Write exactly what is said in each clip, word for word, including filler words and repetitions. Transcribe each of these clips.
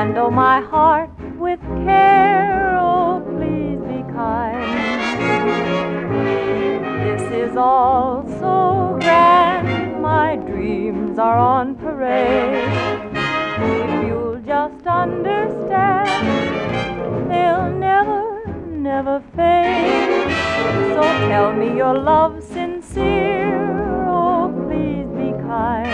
handle my heart with care. Oh, please be kind. This is all so grand, my dreams are on parade. If you'll just understand, they'll never, never fade. So tell me your love's sincere. Oh, please be kind.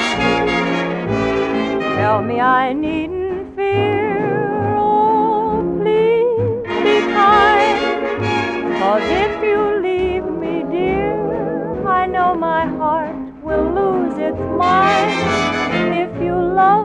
Tell me I needn't fear. Oh, please be kind. 'Cause if you leave me, dear, I know my heart will lose its mind. If you love